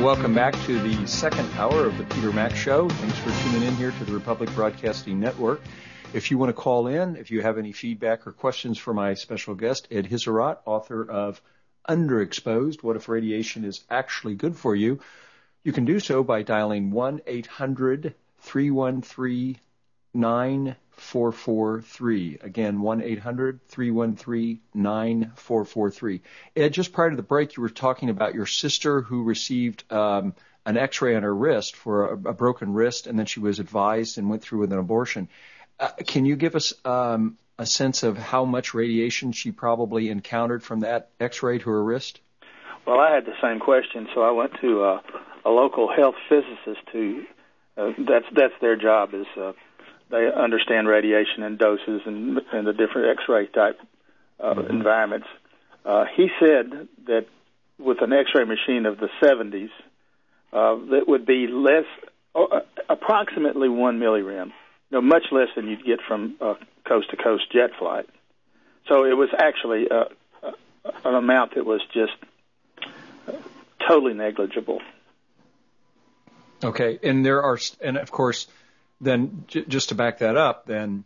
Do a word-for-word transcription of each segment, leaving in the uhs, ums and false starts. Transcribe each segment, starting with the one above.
welcome back to the second hour of the Peter Mack Show. Thanks for tuning in here to the Republic Broadcasting Network. If you want to call in, if you have any feedback or questions for my special guest, Ed Hizzaroth, author of Underexposed, What If Radiation is Actually Good for You, you can do so by dialing one eight hundred three one three nine four four three. Again, one eight hundred three one three nine four four three. Ed, just prior to the break, you were talking about your sister who received um, an X-ray on her wrist for a, a broken wrist, and then she was advised and went through with an abortion. Uh, can you give us um, a sense of how much radiation she probably encountered from that X-ray to her wrist? Well, I had the same question, so I went to uh, a local health physicist who uh, that's that's their job is uh, they understand radiation and doses and, and the different X-ray type uh, mm-hmm. environments. Uh, he said that with an X-ray machine of the seventies, uh, that would be less, uh, approximately one millirem. No, much less than you'd get from uh, coast-to-coast jet flight. So it was actually uh, uh, an amount that was just uh, totally negligible. Okay, and there are, and of course, then j- just to back that up, then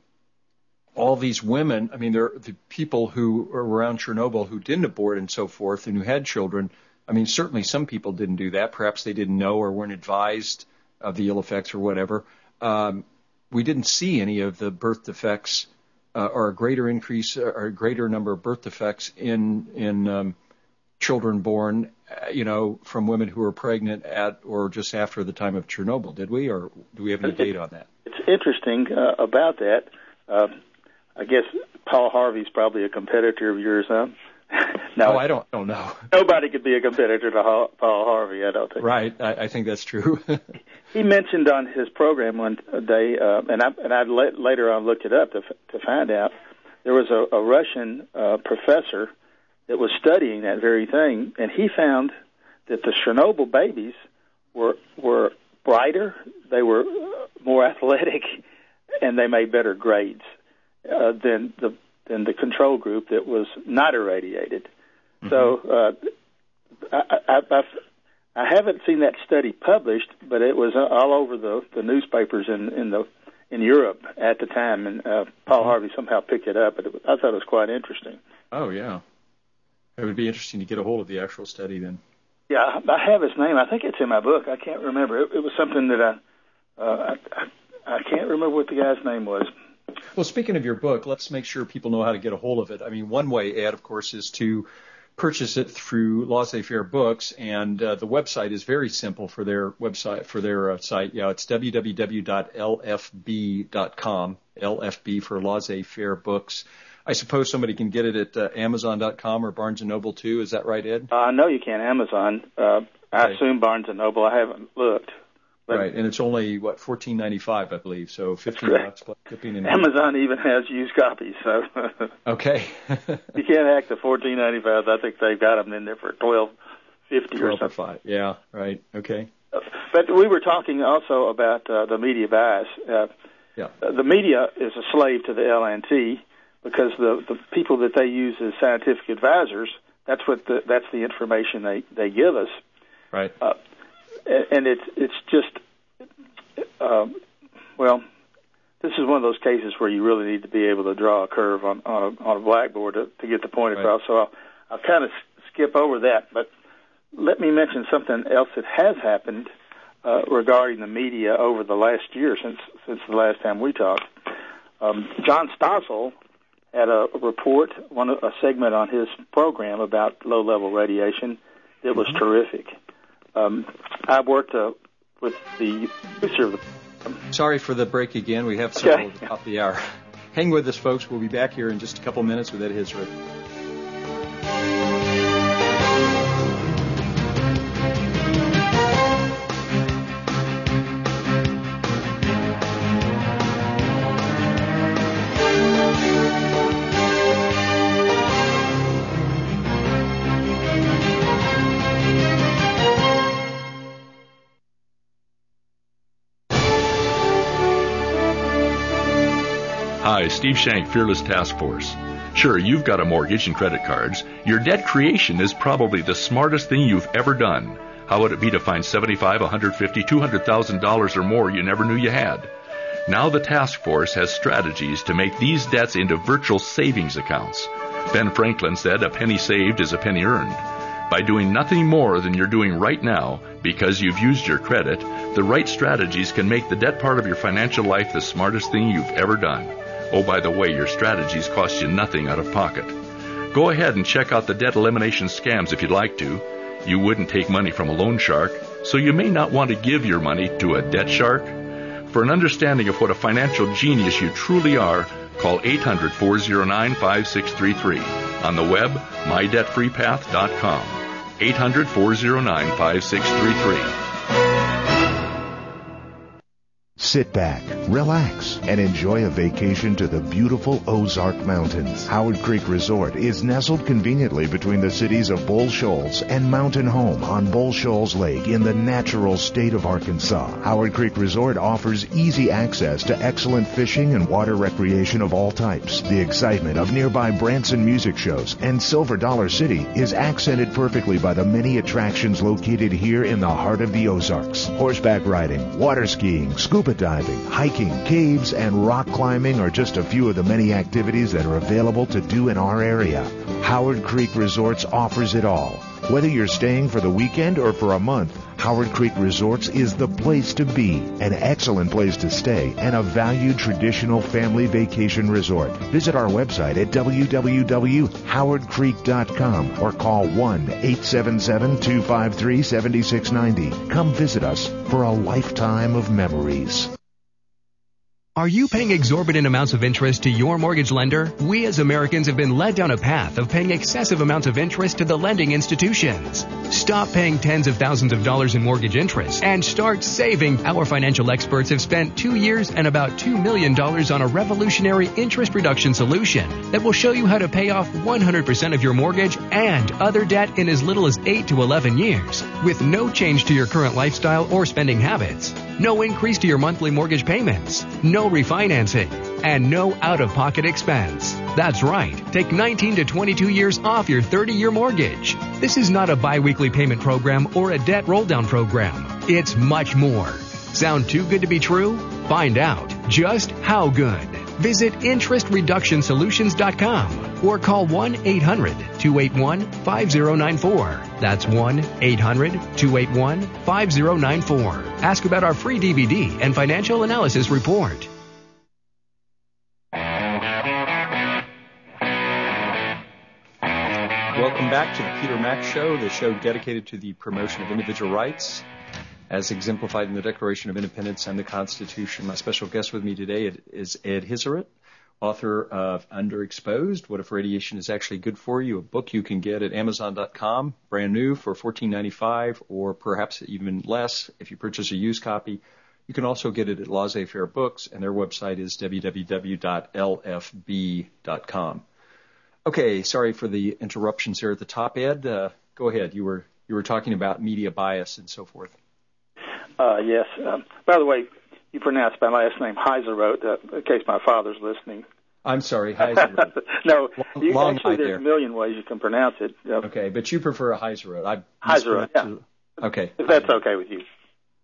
all these women, I mean, there are the people who were around Chernobyl who didn't abort and so forth and who had children. I mean, certainly some people didn't do that. Perhaps they didn't know or weren't advised of the ill effects or whatever. Um, we didn't see any of the birth defects uh, or a greater increase or a greater number of birth defects in in um, children born, uh, you know, from women who were pregnant at or just after the time of Chernobyl, did we? Or do we have any data on that? It's interesting uh, about that. Uh, I guess Paul Harvey's probably a competitor of yours, huh? No, oh, I don't, don't know. Nobody could be a competitor to ha- Paul Harvey, I don't think. Right, I, I think that's true. He mentioned on his program one day, uh, and I and I la- later on looked it up to f- to find out, there was a, a Russian uh, professor that was studying that very thing, and he found that the Chernobyl babies were were brighter, they were more athletic, and they made better grades uh, than the than the control group that was not irradiated. Mm-hmm. So uh, I, I, I've, I haven't seen that study published, but it was all over the, the newspapers in, in the in Europe at the time, and uh, Paul mm-hmm. Harvey somehow picked it up. But it, I thought it was quite interesting. Oh, yeah. It would be interesting to get a hold of the actual study then. Yeah, I have his name. I think it's in my book. I can't remember. It, it was something that I, uh, I, I I can't remember what the guy's name was. Well, speaking of your book, let's make sure people know how to get a hold of it. I mean, one way, Ed, of course, is to purchase it through Laissez-Faire Books, and uh, the website is very simple for their website, for their uh, site. Yeah, it's w w w dot l f b dot com, L F B for Laissez-Faire Books. I suppose somebody can get it at uh, amazon dot com or Barnes and Noble, too. Is that right, Ed? I uh, know you can, Amazon. Uh, I right. assume Barnes and Noble. I haven't looked. But right, and it's only, what, fourteen ninety-five, I believe, so fifteen bucks plus shipping. And Amazon even has used copies, so. Okay. You can't hack the fourteen ninety-five. I think they've got them in there for twelve fifty or something. Five. Yeah, right, okay. Uh, but we were talking also about uh, the media bias. Uh, yeah. The media is a slave to the L N T because the, the people that they use as scientific advisors, that's what the, that's the information they, they give us. Right. Uh, And it's it's just, um, well, this is one of those cases where you really need to be able to draw a curve on on a, on a blackboard to, to get the point across. Right. So I'll, I'll kind of skip over that. But let me mention something else that has happened uh, regarding the media over the last year since since the last time we talked. Um, John Stossel had a, a report, one a segment on his program about low-level radiation that was mm-hmm. terrific. Um, I worked uh, with the producer of the program. Sorry for the break again. We have several okay. at the top of the hour. Hang with us, folks. We'll be back here in just a couple minutes with Ed Hizzaroth. Hi, Steve Shank, Fearless Task Force. Sure, you've got a mortgage and credit cards. Your debt creation is probably the smartest thing you've ever done. How would it be to find seventy-five, one hundred fifty, two hundred thousand dollars or more you never knew you had? Now the task force has strategies to make these debts into virtual savings accounts. Ben Franklin said a penny saved is a penny earned. By doing nothing more than you're doing right now because you've used your credit, the right strategies can make the debt part of your financial life the smartest thing you've ever done. Oh, by the way, your strategies cost you nothing out of pocket. Go ahead and check out the debt elimination scams if you'd like to. You wouldn't take money from a loan shark, so you may not want to give your money to a debt shark. For an understanding of what a financial genius you truly are, call eight hundred, four oh nine, five six three three. On the web, my debt free path dot com. eight hundred, four oh nine, five six three three. Sit back, relax, and enjoy a vacation to the beautiful Ozark Mountains. Howard Creek Resort is nestled conveniently between the cities of Bull Shoals and Mountain Home on Bull Shoals Lake in the natural state of Arkansas. Howard Creek Resort offers easy access to excellent fishing and water recreation of all types. The excitement of nearby Branson music shows and Silver Dollar City is accented perfectly by the many attractions located here in the heart of the Ozarks. Horseback riding, water skiing, scuba diving, hiking, caves, and rock climbing are just a few of the many activities that are available to do in our area. Howard Creek Resorts offers it all. Whether you're staying for the weekend or for a month, Howard Creek Resorts is the place to be, an excellent place to stay, and a valued traditional family vacation resort. Visit our website at w w w dot howard creek dot com or call one eight seven seven, two five three, seven six nine zero. Come visit us for a lifetime of memories. Are you paying exorbitant amounts of interest to your mortgage lender? We as Americans have been led down a path of paying excessive amounts of interest to the lending institutions. Stop paying tens of thousands of dollars in mortgage interest and start saving. Our financial experts have spent two years and about two million dollars on a revolutionary interest reduction solution that will show you how to pay off one hundred percent of your mortgage and other debt in as little as eight to eleven years with no change to your current lifestyle or spending habits. No increase to your monthly mortgage payments. No refinancing. And no out-of-pocket expense. That's right. Take nineteen to twenty-two years off your thirty-year mortgage. This is not a biweekly payment program or a debt roll-down program. It's much more. Sound too good to be true? Find out just how good. Visit interest reduction solutions dot com or call one eight hundred, two eight one, five zero nine four. That's one eight hundred, two eight one, five zero nine four. Ask about our free D V D and financial analysis report. Welcome back to the Peter Mack Show, the show dedicated to the promotion of individual rights as exemplified in the Declaration of Independence and the Constitution. My special guest with me today is Ed Hizarut, author of Underexposed, What If Radiation is Actually Good for You, a book you can get at amazon dot com, brand new for fourteen ninety-five dollars, or perhaps even less if you purchase a used copy. You can also get it at Laissez-Faire Books, and their website is w w w dot l f b dot com. Okay, sorry for the interruptions here at the top, Ed. Uh, go ahead. You were you were talking about media bias and so forth. Uh, yes. Um, by the way, you pronounce my last name Hizarut, uh, in case my father's listening. I'm sorry, Hizarut. No, you, Long actually, there's there. a million ways you can pronounce it. Uh, Okay, but you prefer a Hizarut. Hizarut, yeah. Okay. If that's okay with you.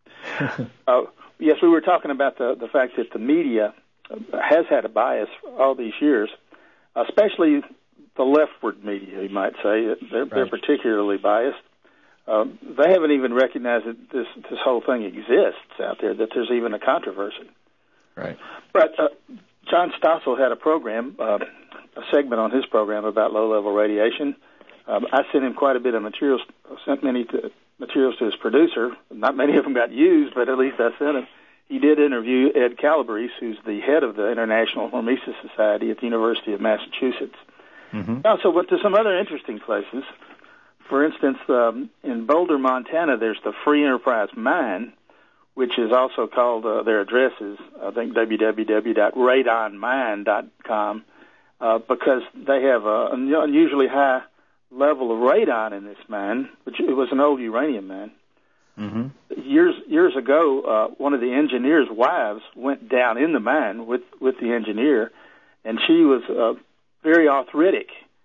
uh, yes, we were talking about the, the fact that the media has had a bias all these years, especially the leftward media, you might say. They're, right. they're particularly biased. Um, they haven't even recognized that this this whole thing exists out there, that there's even a controversy. Right. But uh, John Stossel had a program, uh, a segment on his program about low-level radiation. Um, I sent him quite a bit of materials, sent many to, materials to his producer. Not many of them got used, but at least I sent him. He did interview Ed Calabrese, who's the head of the International Hormesis Society at the University of Massachusetts. Mm-hmm. I also went to some other interesting places. For instance, um, in Boulder, Montana, there's the Free Enterprise Mine, which is also called, uh, their address is, I think, w w w dot radon mine dot com, uh, because they have a, an unusually high level of radon in this mine, which it was an old uranium mine. Mm-hmm. Years years ago, uh, one of the engineer's wives went down in the mine with, with the engineer, and she was uh, very arthritic.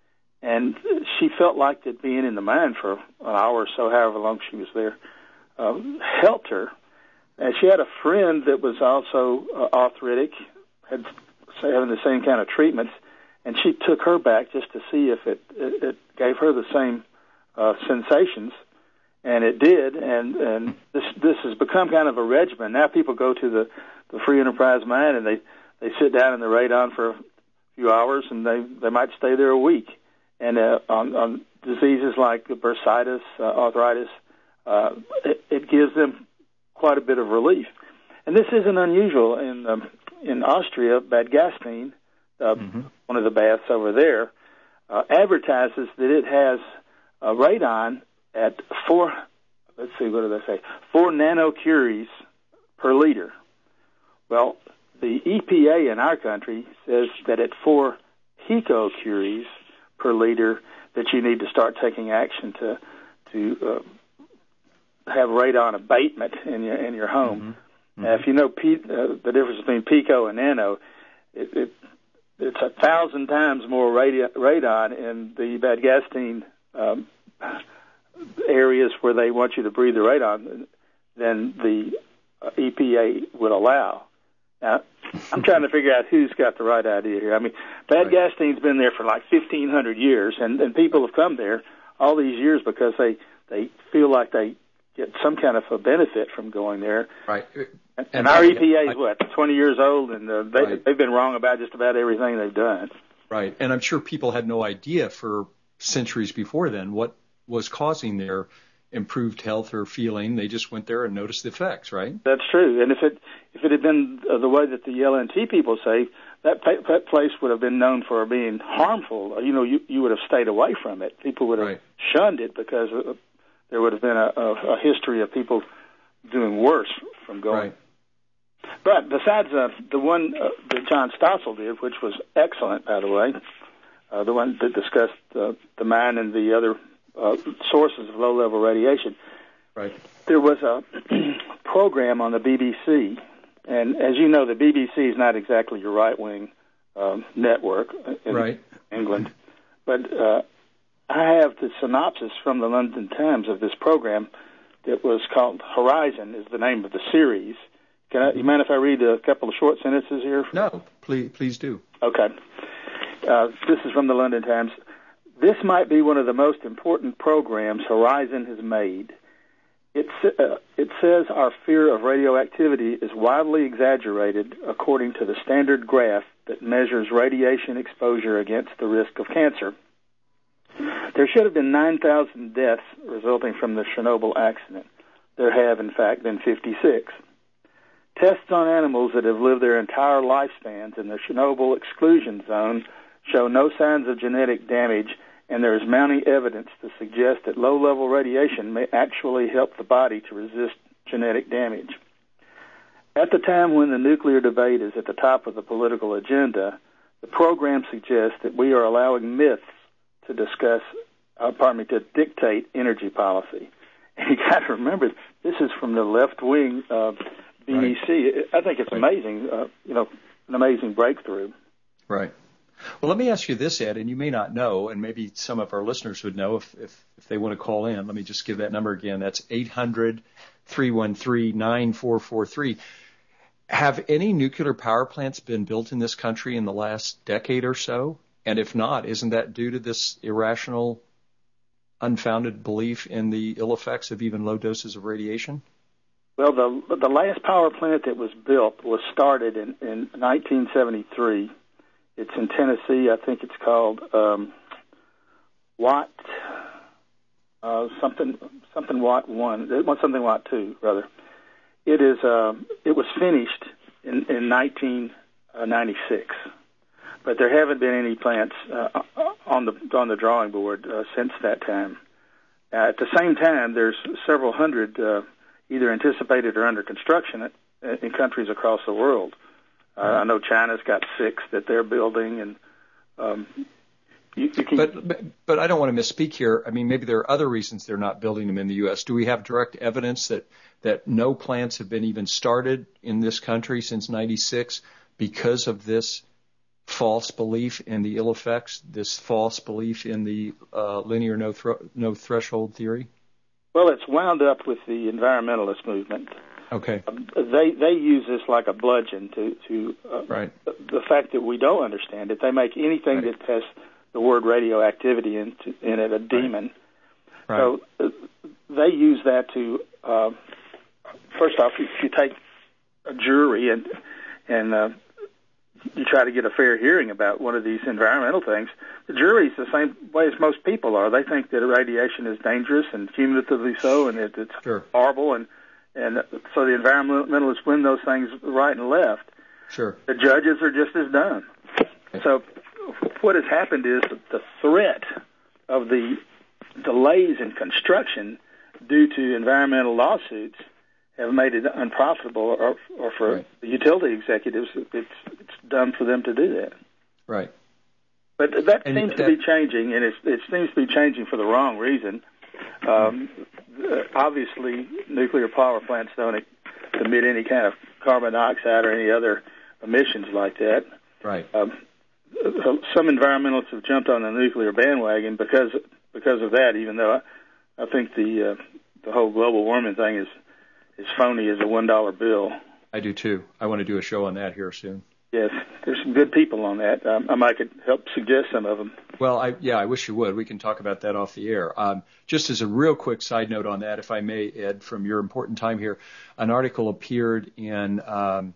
and she felt like that being in the mine for an hour or so, however long she was there, uh, helped her. And she had a friend that was also uh, arthritic, had having the same kind of treatments, and she took her back just to see if it it, it gave her the same uh, sensations, and it did. And and this this has become kind of a regimen. Now people go to the the Free Enterprise Mine and they they sit down in the radon for a few hours, and they they might stay there a week. And uh, on, on diseases like bursitis, uh, arthritis, uh, it, it gives them quite a bit of relief. And this isn't unusual. In um, in Austria, Bad Gastein, uh, mm-hmm. one of the baths over there, uh, advertises that it has uh, radon at four, let's see, what do they say, four nanocuries per liter. Well, the E P A in our country says that at four picocuries per liter that you need to start taking action to to uh, have radon abatement in your in your home. Mm-hmm. Mm-hmm. Now, if you know P, uh, the difference between pico and nano, it, it it's a thousand times more radi- radon in the Bad Gastein um, areas where they want you to breathe the radon than the uh, E P A would allow. Now, I'm trying to figure out who's got the right idea here. I mean, Bad right. Gastein's been there for like fifteen hundred years, and, and people have come there all these years because they, they feel like they get some kind of a benefit from going there. Right. And, and our E P A is, what, twenty years old, and uh, they, right. they've been wrong about just about everything they've done. Right. And I'm sure people had no idea for centuries before then what was causing their improved health or feeling. They just went there and noticed the effects, right? That's true. And if it if it had been uh, the way that the L N T people say, that, pa- that place would have been known for being harmful. You know, you, you would have stayed away from it. People would have right. shunned it because uh, there would have been a, a, a history of people doing worse from going. Right. But besides uh, the one uh, that John Stossel did, which was excellent, by the way, uh, the one that discussed uh, the mine and the other uh, sources of low-level radiation, right. there was a program on the B B C, and as you know, the B B C is not exactly your right-wing um, network in right. England, but uh, I have the synopsis from the London Times of this program that was called Horizon, is the name of the series. Can I, you mind if I read a couple of short sentences here? No, please, please do. Okay. Uh, this is from the London Times. This might be one of the most important programs Horizon has made. It, uh, it says our fear of radioactivity is wildly exaggerated according to the standard graph that measures radiation exposure against the risk of cancer. There should have been nine thousand deaths resulting from the Chernobyl accident. There have, in fact, been fifty-six. Tests on animals that have lived their entire lifespans in the Chernobyl exclusion zone show no signs of genetic damage, and there is mounting evidence to suggest that low-level radiation may actually help the body to resist genetic damage. At the time when the nuclear debate is at the top of the political agenda, the program suggests that we are allowing myths to discuss, uh, pardon me, to dictate energy policy. And you got to remember, this is from the left-wing uh, B B C. Right. I think it's amazing, uh, you know, an amazing breakthrough. Right. Well, let me ask you this, Ed, and you may not know, and maybe some of our listeners would know if, if, if they want to call in. Let me just give that number again. That's eight hundred, three one three, nine four four three. Have any nuclear power plants been built in this country in the last decade or so? And if not, isn't that due to this irrational, unfounded belief in the ill effects of even low doses of radiation? Well, the the last power plant that was built was started in, in nineteen seventy-three. It's in Tennessee. I think it's called um, Watt uh, something something Watt one, something Watt two rather. It is. Uh, it was finished in, in nineteen ninety-six, but there haven't been any plants uh, on the on the drawing board uh, since that time. Uh, at the same time, there's several hundred. Uh, either anticipated or under construction in countries across the world. Uh, I know China's got six that they're building, and um, you, you can... But, but but I don't want to misspeak here. I mean, maybe there are other reasons they're not building them in the U S. Do we have direct evidence that, that no plants have been even started in this country since ninety-six because of this false belief in the ill effects, this false belief in the uh, linear no, thro- no threshold theory? Well, it's wound up with the environmentalist movement. Okay. Um, they they use this like a bludgeon to to uh, right. the, the fact that we don't understand it. They make anything right. that has the word radioactivity in, to, in it a demon. Right. So uh, they use that to uh, first off, if you take a jury and and uh, you try to get a fair hearing about one of these environmental things, the jury's the same way as most people are. They think that radiation is dangerous and cumulatively so, and it, it's sure. horrible, and and so the environmentalists win those things right and left. Sure. The judges are just as dumb. So what has happened is the threat of the delays in construction due to environmental lawsuits have made it unprofitable, or, or for right. the utility executives, it's it's dumb for them to do that. Right. But that and seems that, to be changing, and it's, it seems to be changing for the wrong reason. Um, obviously, nuclear power plants don't emit any kind of carbon dioxide or any other emissions like that. Right. Um, some environmentalists have jumped on the nuclear bandwagon because because of that. Even though I, I think the uh, the whole global warming thing is is phony as a one dollar bill. I do too. I want to do a show on that here soon. Yes, there's some good people on that. Um, I might could help suggest some of them. Well, I, yeah, I wish you would. We can talk about that off the air. Um, just as a real quick side note on that, if I may, Ed, from your important time here, an article appeared in um,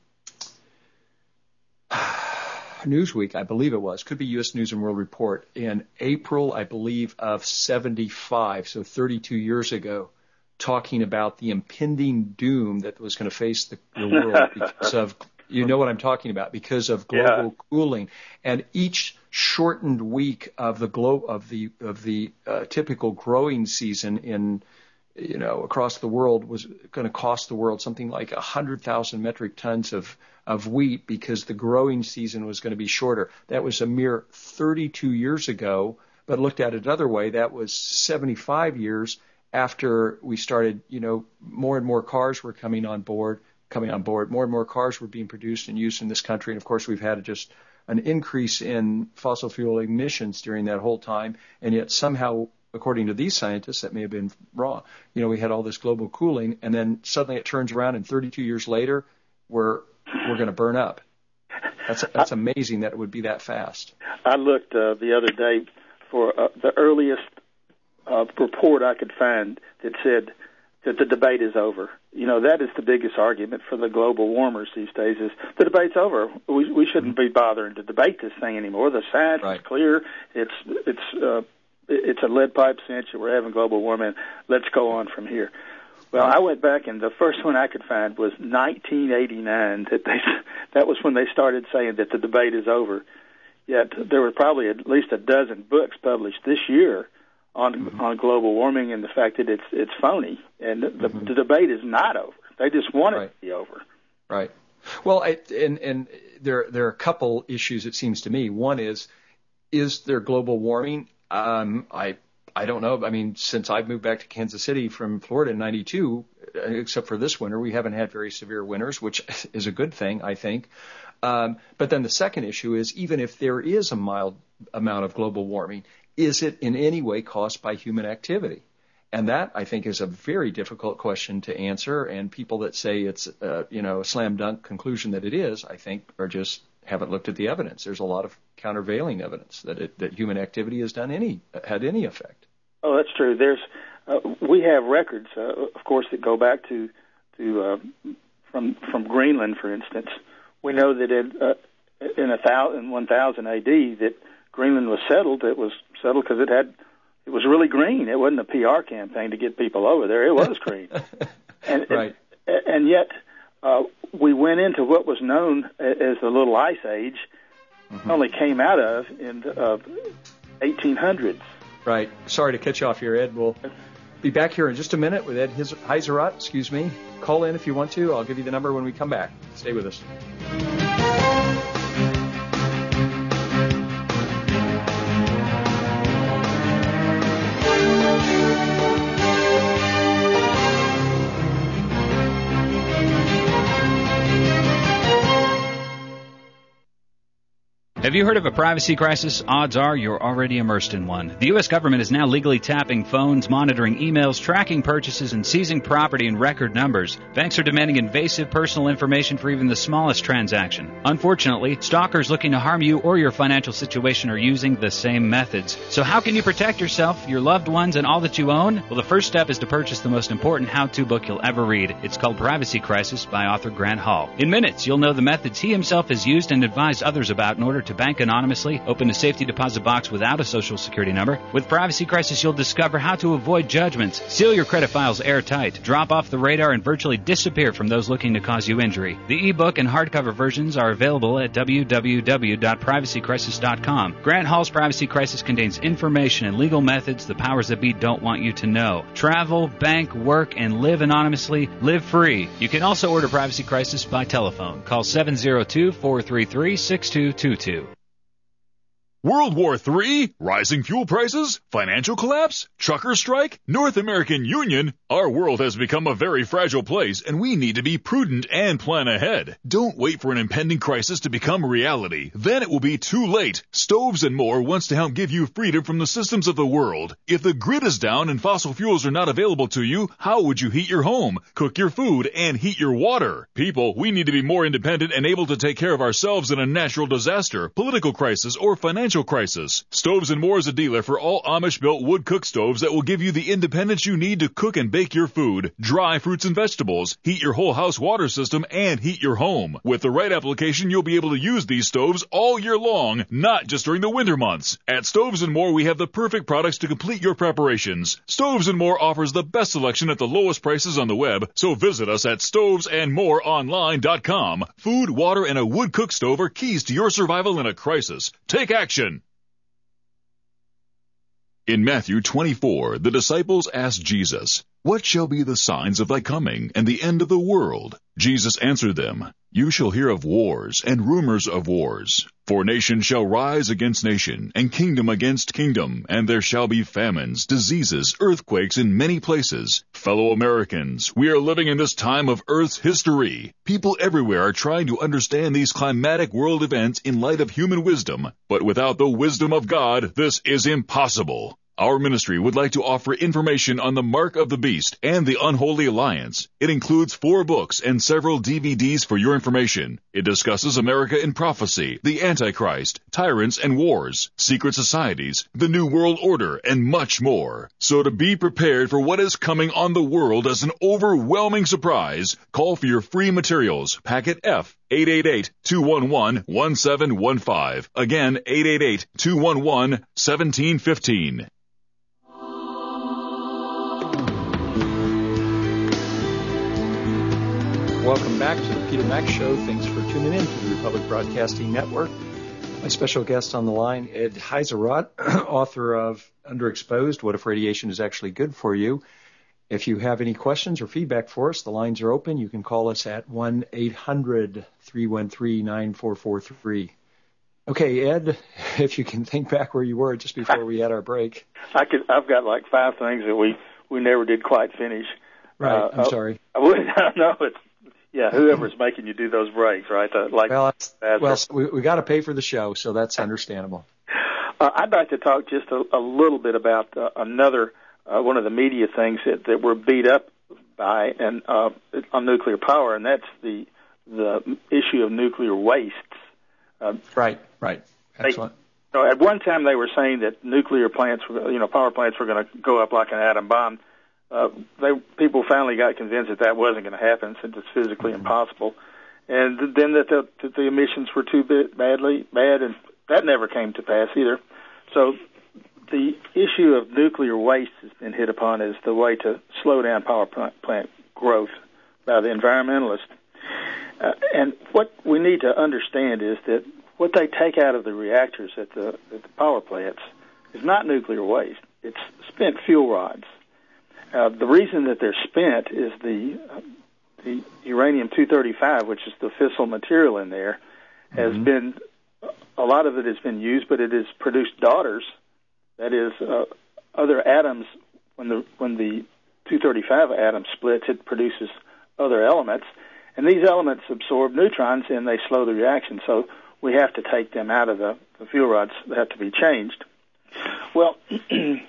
Newsweek, I believe it was, could be U S News and World Report, in April, I believe, of seventy-five, so thirty-two years ago, talking about the impending doom that was going to face the, the world because of, you know what I'm talking about, because of global yeah. cooling. And each shortened week of the glo- of the of the uh, typical growing season in, you know, across the world was going to cost the world something like one hundred thousand metric tons of, of wheat because the growing season was going to be shorter. That was a mere thirty-two years ago, but looked at it another way, that was seventy-five years after we started, you know, more and more cars were coming on board, coming on board, more and more cars were being produced and used in this country. And of course, we've had just an increase in fossil fuel emissions during that whole time. And yet somehow, according to these scientists, that may have been wrong. You know, we had all this global cooling, and then suddenly it turns around, and thirty-two years later, we're we're going to burn up. That's that's amazing that it would be that fast. I looked uh, the other day for uh, the earliest uh, report I could find that said that the debate is over. You know, that is the biggest argument for the global warmers these days is the debate's over. We we shouldn't be bothering to debate this thing anymore. The science right. is clear. It's it's uh, it's a lead pipe cinch that we're having global warming. Let's go on from here. Well, I went back, and the first one I could find was nineteen eighty-nine. That they that was when they started saying that the debate is over. Yet there were probably at least a dozen books published this year on mm-hmm. on global warming and the fact that it's it's phony, and the, mm-hmm. the debate is not over. They just want it right. to be over. Right. Well, I, and and there there are a couple issues it seems to me. One is, is there global warming? Um, I I don't know. I mean, since I've moved back to Kansas City from Florida in ninety-two, except for this winter, we haven't had very severe winters, which is a good thing, I think. Um, but then the second issue is, even if there is a mild amount of global warming, is it in any way caused by human activity? And that, I think, is a very difficult question to answer. And people that say it's, uh, you know, a slam dunk conclusion that it is, I think, are just haven't looked at the evidence. There's a lot of countervailing evidence that it, that human activity has done any had any effect. Oh, that's true. There's uh, we have records, uh, of course, that go back to to uh, from from Greenland, for instance. We know that in uh, in a thousand one thousand A D that Greenland was settled. It was settled because it had it was really green. It wasn't a P R campaign to get people over there. It was green, and, right. and and yet uh, we went into what was known as the Little Ice Age. Mm-hmm. Only came out of in the uh, eighteen hundreds. Right. Sorry to cut you off here, Ed. We'll be back here in just a minute with Ed Heiserat. Excuse me. Call in if you want to. I'll give you the number when we come back. Stay with us. Have you heard of a privacy crisis? Odds are you're already immersed in one. The U S government is now legally tapping phones, monitoring emails, tracking purchases, and seizing property in record numbers. Banks are demanding invasive personal information for even the smallest transaction. Unfortunately, stalkers looking to harm you or your financial situation are using the same methods. So how can you protect yourself, your loved ones, and all that you own? Well, the first step is to purchase the most important how-to book you'll ever read. It's called Privacy Crisis by author Grant Hall. In minutes, you'll know the methods he himself has used and advised others about in order to bank anonymously, open a safety deposit box without a social security number. With Privacy Crisis, you'll discover how to avoid judgments, seal your credit files airtight, drop off the radar, and virtually disappear from those looking to cause you injury. The ebook and hardcover versions are available at w w w dot privacy crisis dot com. Grant Hall's Privacy Crisis contains information and legal methods the powers that be don't want you to know. Travel, bank, work, and live anonymously. Live free. You can also order Privacy Crisis by telephone. Call seven zero two, four three three, six two two two. World War Three? Rising fuel prices? Financial collapse? Trucker strike? North American Union? Our world has become a very fragile place, and we need to be prudent and plan ahead. Don't wait for an impending crisis to become reality. Then it will be too late. Stoves and More wants to help give you freedom from the systems of the world. If the grid is down and fossil fuels are not available to you, how would you heat your home, cook your food, and heat your water? People, we need to be more independent and able to take care of ourselves in a natural disaster, political crisis, or financial crisis. Stoves and More is a dealer for all Amish-built wood cook stoves that will give you the independence you need to cook and bake your food, dry fruits and vegetables, heat your whole house water system, and heat your home. With the right application, you'll be able to use these stoves all year long, not just during the winter months. At Stoves and More, we have the perfect products to complete your preparations. Stoves and More offers the best selection at the lowest prices on the web, so visit us at stoves and more online dot com. Food, water, and a wood cook stove are keys to your survival in a crisis. Take action! In Matthew twenty-four, the disciples asked Jesus, "What shall be the signs of thy coming and the end of the world?" Jesus answered them, "You shall hear of wars and rumors of wars. For nation shall rise against nation, and kingdom against kingdom, and there shall be famines, diseases, earthquakes in many places. Fellow Americans, we are living in this time of Earth's history. People everywhere are trying to understand these climatic world events in light of human wisdom, but without the wisdom of God, this is impossible. Our ministry would like to offer information on the Mark of the Beast and the Unholy Alliance. It includes four books and several D V Ds for your information. It discusses America in prophecy, the Antichrist, tyrants and wars, secret societies, the New World Order, and much more. So to be prepared for what is coming on the world as an overwhelming surprise, call for your free materials, packet F, eight eight eight, two one one, one seven one five. Again, eight eight eight, two one one, one seven one five. Welcome back to the Peter Mack Show. Thanks for tuning in to the Republic Broadcasting Network. My special guest on the line, Ed Heiserot, author of Underexposed, What If Radiation is Actually Good for You. If you have any questions or feedback for us, the lines are open. You can call us at one eight hundred, three one three, nine four four three. Okay, Ed, if you can think back where you were just before we had our break. I could, I've got like five things that we, we never did quite finish. Right, uh, I'm sorry. I, I wouldn't know. It's, yeah, whoever's making you do those breaks, right? Uh, like well, well we, we got to pay for the show, so that's understandable. Uh, I'd like to talk just a, a little bit about uh, another uh, one of the media things that, that we're beat up by and uh, on nuclear power, and that's the the issue of nuclear wastes. Uh, right, right. Excellent. They, you know, at one time, they were saying that nuclear plants, you know, power plants were going to go up like an atom bomb. Uh, they, people finally got convinced that that wasn't going to happen since it's physically mm-hmm. impossible. And then that the, that the emissions were too bit badly bad, and that never came to pass either. So the issue of nuclear waste has been hit upon as the way to slow down power plant growth by the environmentalists. Uh, and what we need to understand is that what they take out of the reactors at the, at the power plants is not nuclear waste. It's spent fuel rods. Uh, the reason that they're spent is the uh, the uranium two thirty-five, which is the fissile material in there, has mm-hmm. been, a lot of it has been used, but it has produced daughters, that is, uh, other atoms. When the when the two thirty-five atom splits, it produces other elements, and these elements absorb neutrons and they slow the reaction. So we have to take them out of the, the fuel rods. They have to be changed. Well, the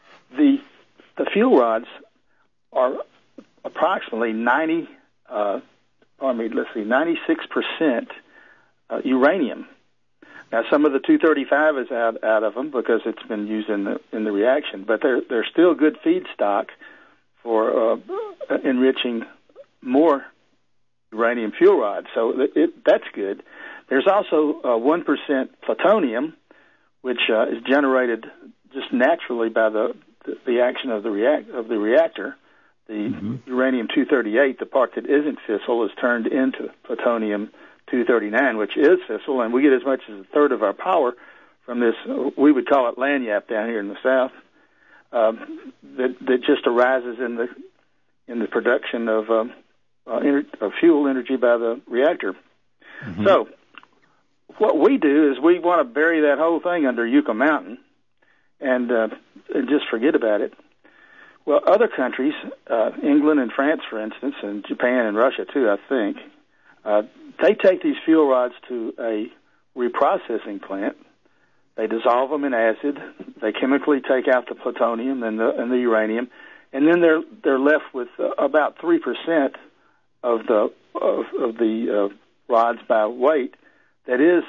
the fuel rods are approximately ninety. Uh, I mean, let's see, ninety-six percent uh, uranium. Now, some of the two thirty-five is out out of them because it's been used in the in the reaction, but they're they're still good feedstock for uh, enriching more uranium fuel rods. So it, it, that's good. There's also uh, one percent plutonium, which uh, is generated just naturally by the, the, the action of the react of the reactor. The mm-hmm. uranium two thirty-eight, the part that isn't fissile, is turned into plutonium two thirty-nine, which is fissile, and we get as much as a third of our power from this. We would call it lanyap down here in the south. Um, that that just arises in the in the production of, um, uh, ener- of fuel energy by the reactor. Mm-hmm. So what we do is we want to bury that whole thing under Yucca Mountain and, uh, and just forget about it. Well, other countries, uh, England and France, for instance, and Japan and Russia too, I think, uh, they take these fuel rods to a reprocessing plant. They dissolve them in acid. They chemically take out the plutonium and the and the uranium, and then they're they're left with uh, about three percent of the of, of the uh, rods by weight that is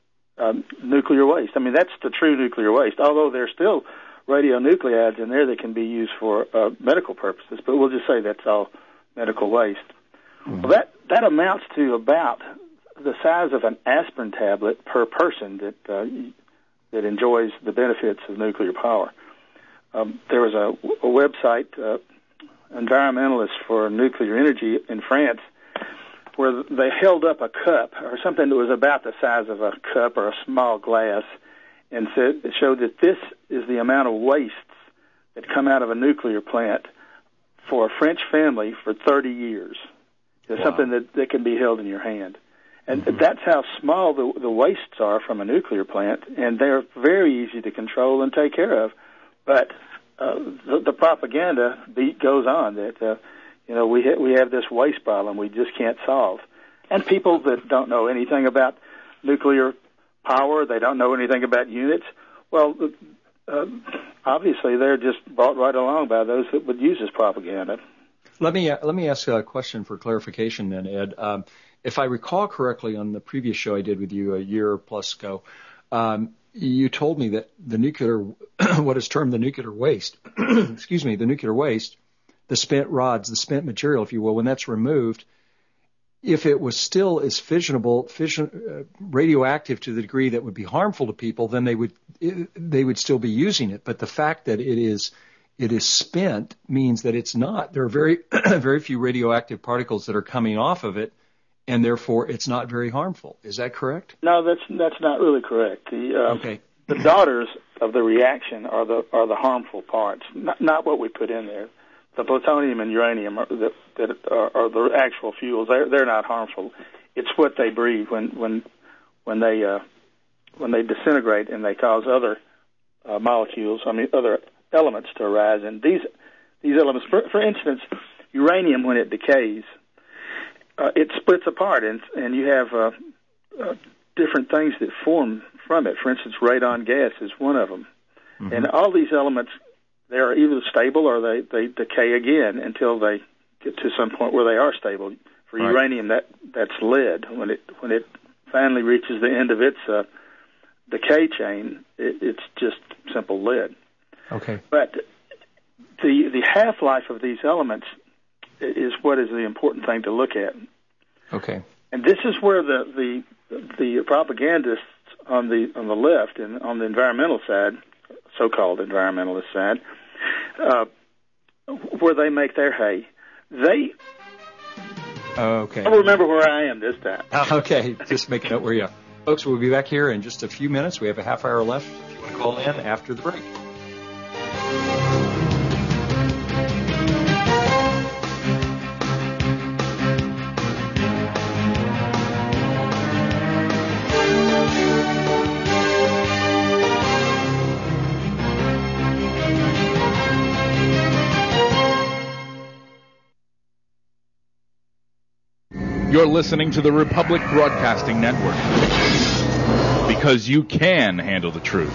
um, nuclear waste. I mean, that's the true nuclear waste. Although there's still radionuclides in there that can be used for uh, medical purposes, but we'll just say that's all medical waste. Mm-hmm. Well, that that amounts to about the size of an aspirin tablet per person that. Uh, that enjoys the benefits of nuclear power. Um, there was a, a website, uh, Environmentalists for Nuclear Energy in France, where they held up a cup or something that was about the size of a cup or a small glass and said, it showed that this is the amount of wastes that come out of a nuclear plant for a French family for thirty years. It's wow. something that, that can be held in your hand. And mm-hmm. that's how small the, the wastes are from a nuclear plant, and they're very easy to control and take care of. But uh, the, the propaganda beat goes on that uh, you know we ha- we have this waste problem we just can't solve. And people that don't know anything about nuclear power, they don't know anything about units. Well, uh, obviously they're just brought right along by those that would use this propaganda. Let me uh, let me ask a question for clarification, then, Ed. Um, If I recall correctly, on the previous show I did with you a year plus ago, um, you told me that the nuclear, what is termed the nuclear waste, excuse me, the nuclear waste, the spent rods, the spent material, if you will, when that's removed, if it was still as fissionable, fission, uh, radioactive to the degree that would be harmful to people, then they would it, they would still be using it. But the fact that it is it is spent means that it's not. There are very very few radioactive particles that are coming off of it, and therefore it's not very harmful. Is that correct? No, that's that's not really correct. The uh, okay. the daughters of the reaction are the are the harmful parts, not, not what we put in there. The plutonium and uranium are, that, that are, are the actual fuels. They're they're not harmful. It's what they breathe when when when they uh, when they disintegrate and they cause other uh, molecules, I mean other elements to arise. And these these elements, for, for instance, uranium when it decays. Uh, it splits apart, and and you have uh, uh, different things that form from it. For instance, radon gas is one of them. Mm-hmm. And all these elements, they are either stable or they, they decay again until they get to some point where they are stable. For right. uranium, that that's lead. When it when it finally reaches the end of its uh, decay chain, it, it's just simple lead. Okay. But the the half-life of these elements is what is the important thing to look at. Okay. And this is where the the, the propagandists on the on the left and on the environmental side, so-called environmentalist side, uh, where they make their hay. They. Okay. I'll remember where I am this time. Okay, just make a note where you are. Folks, we'll be back here in just a few minutes. We have a half hour left. If you want to call in after the break. You're listening to the Republic Broadcasting Network. because you can handle the truth.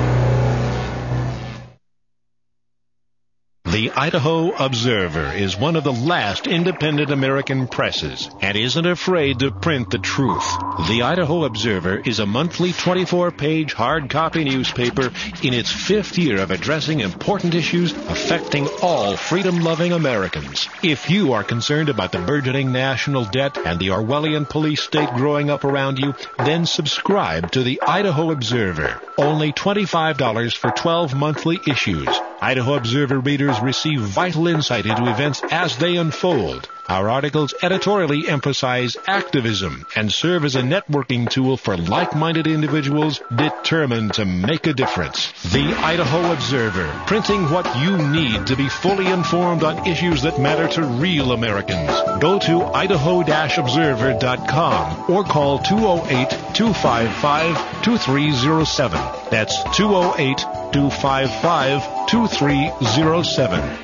The Idaho Observer is one of the last independent American presses and isn't afraid to print the truth. The Idaho Observer is a monthly twenty-four page hard copy newspaper in its fifth year of addressing important issues affecting all freedom-loving Americans. If you are concerned about the burgeoning national debt and the Orwellian police state growing up around you, then subscribe to the Idaho Observer. Only twenty-five dollars for twelve monthly issues. Idaho Observer readers receive vital insight into events as they unfold. Our articles editorially emphasize activism and serve as a networking tool for like-minded individuals determined to make a difference. The Idaho Observer, printing what you need to be fully informed on issues that matter to real Americans. Go to idaho dash observer dot com or call two oh eight, two five five, two three oh seven. That's two oh eight, two five five, two three oh seven.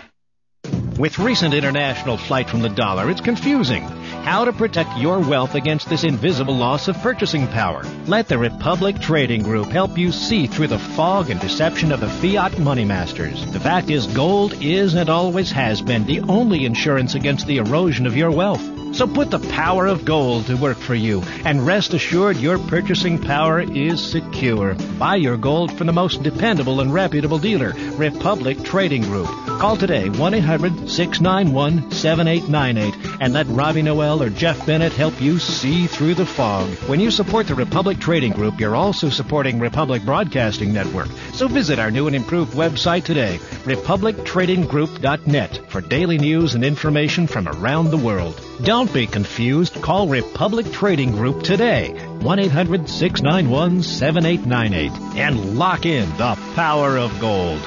With recent international flight from the dollar, it's confusing. How to protect your wealth against this invisible loss of purchasing power. Let the Republic Trading Group help you see through the fog and deception of the fiat money masters. The fact is, gold is and always has been the only insurance against the erosion of your wealth. So put the power of gold to work for you, and rest assured your purchasing power is secure. Buy your gold from the most dependable and reputable dealer, Republic Trading Group. Call today, one eight hundred, six nine one, seven eight nine eight, and let Robbie Noel or Jeff Bennett help you see through the fog. When you support the Republic Trading Group, you're also supporting Republic Broadcasting Network. So visit our new and improved website today, republic trading group dot net, for daily news and information from around the world. Don't be confused. Call Republic Trading Group today, one eight hundred, six nine one, seven eight nine eight, and lock in the power of gold.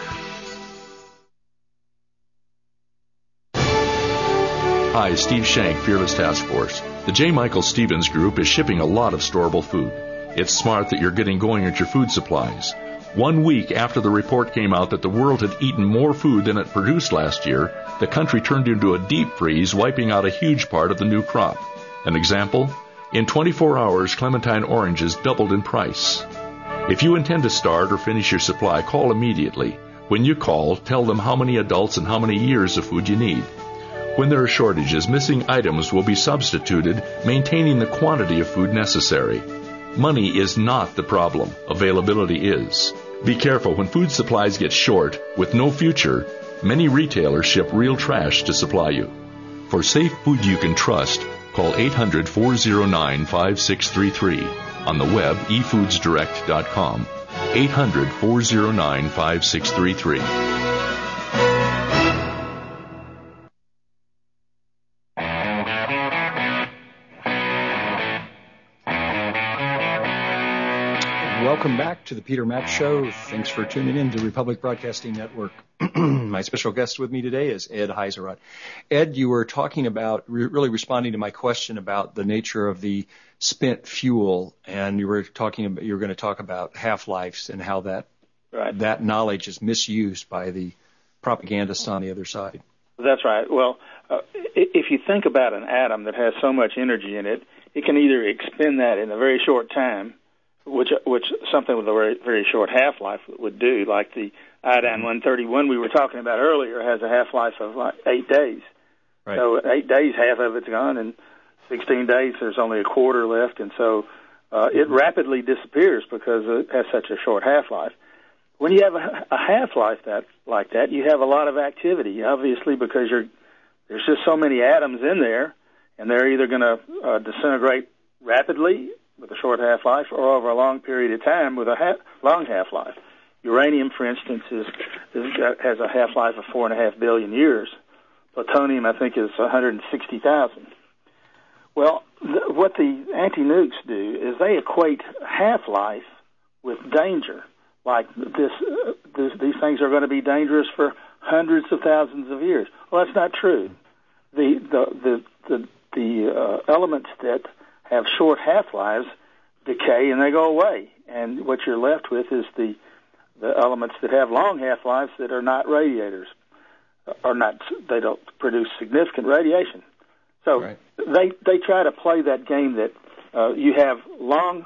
Hi, Steve Shank, Fearless Task Force. The J. Michael Stevens Group is shipping a lot of storable food. It's smart that you're getting going at your food supplies. One week after the report came out that the world had eaten more food than it produced last year, the country turned into a deep freeze, wiping out a huge part of the new crop. An example? In twenty-four hours, clementine oranges doubled in price. If you intend to start or finish your supply, call immediately. When you call, tell them how many adults and how many years of food you need. When there are shortages, missing items will be substituted, maintaining the quantity of food necessary. Money is not the problem. Availability is. Be careful when food supplies get short, with no future. Many retailers ship real trash to supply you. For safe food you can trust, call eight hundred, four oh nine, five six three three. On the web, e foods direct dot com. eight hundred, four oh nine, five six three three. Welcome back to the Peter Mack Show. Thanks for tuning in to Republic Broadcasting Network. My special guest with me today is Ed Heiserot. Ed, you were talking about, re- really responding to my question about the nature of the spent fuel, and you were talking about, you were going to talk about half-lives and how that right. that knowledge is misused by the propagandists on the other side. That's right. Well, uh, if you think about an atom that has so much energy in it, it can either expend that in a very short time, which which something with a very, very short half-life would do, like the iodine one thirty-one we were talking about earlier has a half-life of like eight days. Right. So eight days, half of it's gone, and sixteen days, there's only a quarter left, and so uh, it rapidly disappears because it has such a short half-life. When you have a, a half-life that like that, you have a lot of activity, obviously, because you're, there's just so many atoms in there, and they're either going to uh, disintegrate rapidly with a short half-life, or over a long period of time with a ha- long half-life. Uranium, for instance, is, is has a half-life of four and a half billion years. Plutonium, I think, is one hundred sixty thousand. Well, th- what the anti-nukes do is they equate half-life with danger. Like this, uh, this, these things are going to be dangerous for hundreds of thousands of years. Well, that's not true. The the the the, the uh, elements that have short half-lives decay and they go away, and what you're left with is the the elements that have long half-lives that are not radiators, are not they don't produce significant radiation. So right. they they try to play that game that uh, you have long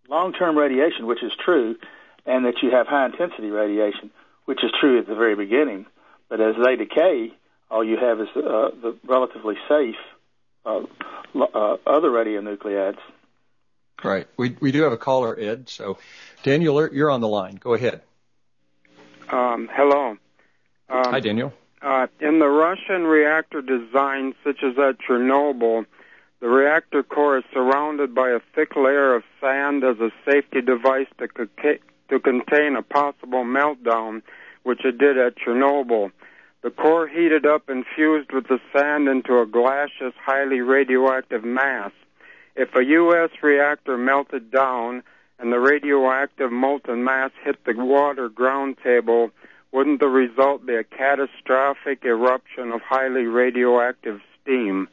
long-term radiation, which is true, and that you have high-intensity radiation, which is true at the very beginning. But as they decay, all you have is uh, the relatively safe uh, uh, other radionuclides. Right. We we do have a caller, Ed. So, Daniel, you're on the line. Go ahead. Um, hello. Um, Hi, Daniel. Uh, in the Russian reactor design, such as at Chernobyl, the reactor core is surrounded by a thick layer of sand as a safety device to, co- to contain a possible meltdown, which it did at Chernobyl. The core heated up and fused with the sand into a gaseous, highly radioactive mass. If a U S reactor melted down and the radioactive molten mass hit the water ground table, wouldn't the result be a catastrophic eruption of highly radioactive steam?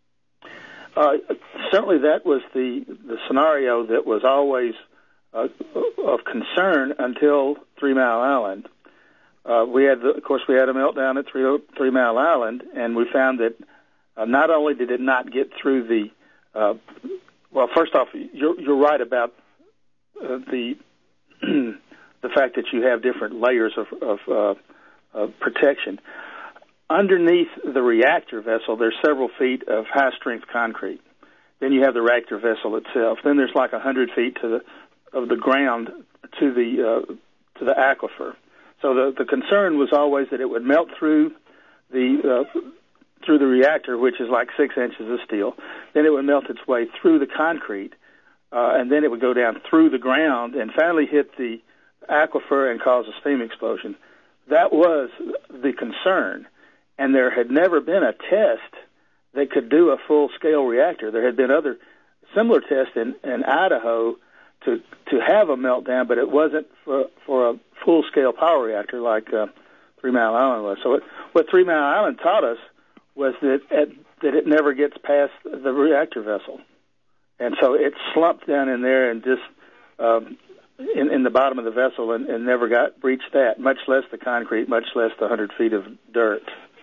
Uh, certainly that was the, the scenario that was always uh, of concern until Three Mile Island. Uh, we had, the, of course, we had a meltdown at Three, Three Mile Island, and we found that uh, not only did it not get through the Uh, well, first off, you're, you're right about uh, the the fact that you have different layers of, of uh, uh, protection. Underneath the reactor vessel, there's several feet of high-strength concrete. Then you have the reactor vessel itself. Then there's like a hundred feet to the of the ground to the uh, to the aquifer. So the the concern was always that it would melt through the uh, through the reactor, which is like six inches of steel. Then it would melt its way through the concrete, uh, and then it would go down through the ground and finally hit the aquifer and cause a steam explosion. That was the concern, and there had never been a test that could do a full-scale reactor. There had been other similar tests in, in Idaho to to have a meltdown, but it wasn't for, for a full-scale power reactor like uh, Three Mile Island was. So it, what Three Mile Island taught us was that it, that it never gets past the reactor vessel. And so it slumped down in there and just um, in, in the bottom of the vessel and, and never got breached that, much less the concrete, much less the one hundred feet of dirt.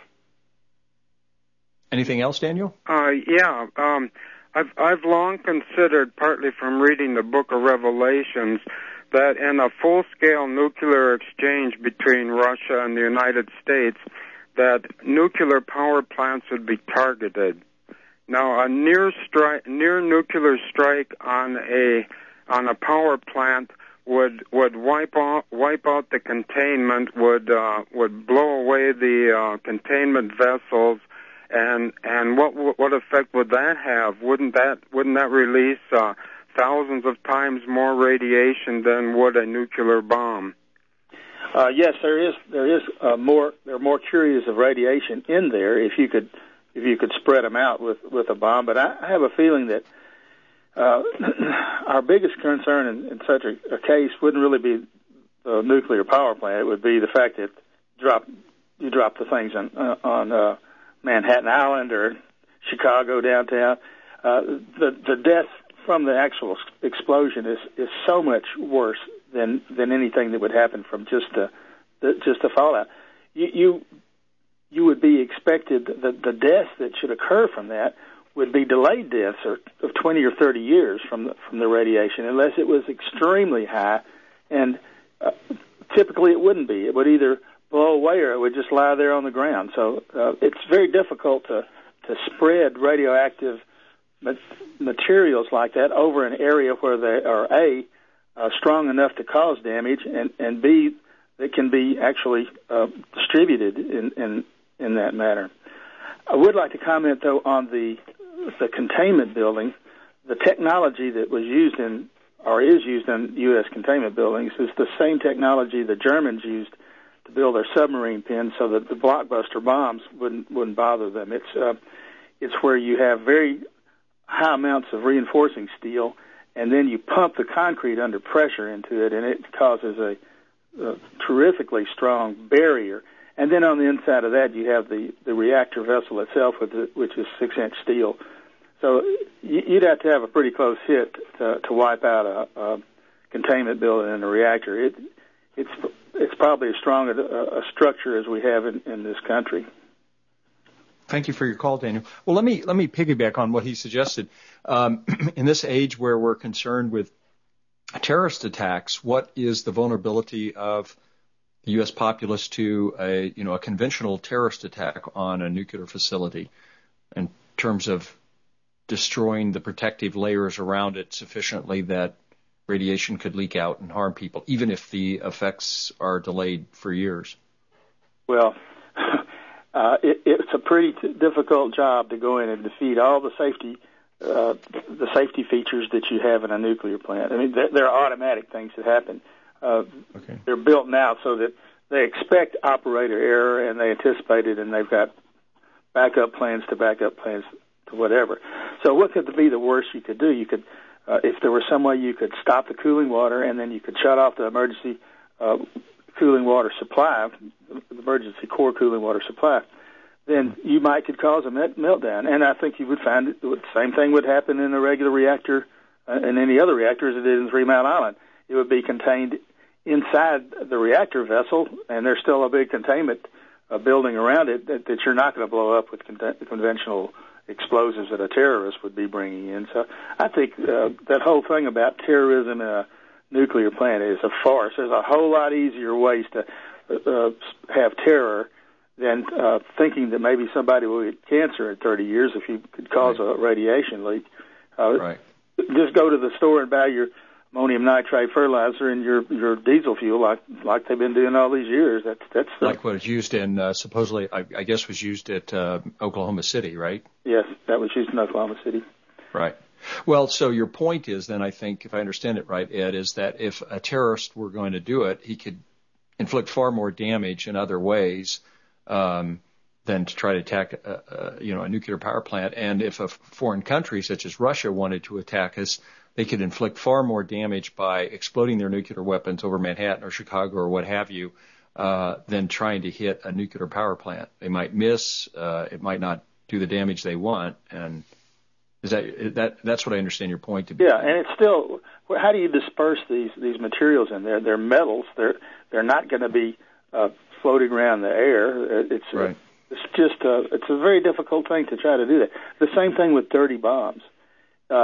Anything else, Daniel? Uh, yeah. Um, I've, I've long considered, partly from reading the book of Revelations, that in a full-scale nuclear exchange between Russia and the United States, that nuclear power plants would be targeted. Now, a near strike, near nuclear strike on a on a power plant would would wipe out wipe out the containment, would uh, would blow away the uh, containment vessels, and and what what effect would that have? Wouldn't that wouldn't that release uh, thousands of times more radiation than would a nuclear bomb? Uh, yes, there is. There is uh, more. There are more curies of radiation in there if you could, if you could spread them out with, with a bomb. But I, I have a feeling that uh, our biggest concern in, in such a, a case wouldn't really be the nuclear power plant. It would be the fact that drop you drop the things on uh, on uh, Manhattan Island or Chicago downtown. Uh, the the death from the actual explosion is is so much worse than than anything that would happen from just the, the just the fallout. You, you you would be expected that the deaths that should occur from that would be delayed deaths or, of twenty or thirty years from the, from the radiation, unless it was extremely high, and uh, typically it wouldn't be. It would either blow away or it would just lie there on the ground. So uh, it's very difficult to to spread radioactive materials like that over an area where they are a Uh, strong enough to cause damage, and, and B, that can be actually uh, distributed in, in in that manner. I would like to comment, though, on the the containment building. The technology that was used in, or is used in U S containment buildings is the same technology the Germans used to build their submarine pens so that the blockbuster bombs wouldn't wouldn't bother them. It's uh, it's where you have very high amounts of reinforcing steel, and then you pump the concrete under pressure into it, and it causes a, a terrifically strong barrier. And then on the inside of that, you have the, the reactor vessel itself, with the, which is six-inch steel. So you'd have to have a pretty close hit to, to wipe out a, a containment building in a reactor. It, it's it's probably as strong a, a structure as we have in, in this country. Thank you for your call, Daniel. Well, let me let me piggyback on what he suggested. Um, in this age where we're concerned with terrorist attacks, what is the vulnerability of the U S populace to a, you know, a conventional terrorist attack on a nuclear facility in terms of destroying the protective layers around it sufficiently that radiation could leak out and harm people, even if the effects are delayed for years? Well, uh, it, it's a pretty t- difficult job to go in and defeat all the safety uh, the safety features that you have in a nuclear plant. I mean, there, there are automatic things that happen. Uh, okay. They're built now so that they expect operator error and they anticipate it, and they've got backup plans to backup plans to whatever. So what could be the worst you could do? You could, uh, if there was some way you could stop the cooling water and then you could shut off the emergency uh, cooling water supply, the emergency core cooling water supply, then you might could cause a meltdown. And I think you would find it, the same thing would happen in a regular reactor uh, and any other reactor as it did in Three Mile Island. It would be contained inside the reactor vessel, and there's still a big containment uh, building around it that, that you're not going to blow up with con- conventional explosives that a terrorist would be bringing in. So I think uh, that whole thing about terrorism in a nuclear plant is a farce. There's a whole lot easier ways to uh, have terror than uh, thinking that maybe somebody will get cancer in thirty years if you could cause right. a radiation leak. Uh, right. Just go to the store and buy your ammonium nitrate fertilizer and your your diesel fuel, like like they've been doing all these years. That's that's uh, like what is used in uh, supposedly, I, I guess, was used at uh, Oklahoma City, right? Yes, that was used in Oklahoma City. Right. Well, so your point is then, I think, if I understand it right, Ed, is that if a terrorist were going to do it, he could inflict far more damage in other ways um, than to try to attack, a, a, you know, a nuclear power plant. And if a foreign country such as Russia wanted to attack us, they could inflict far more damage by exploding their nuclear weapons over Manhattan or Chicago or what have you uh, than trying to hit a nuclear power plant. They might miss. Uh, it might not do the damage they want. And is that that that's what I understand your point to be? Yeah, and it's still, how do you disperse these these materials in there? They're metals. They're they're not going to be uh, floating around the air. It's right. It's just a, it's a very difficult thing to try to do that. The same thing with dirty bombs. Uh,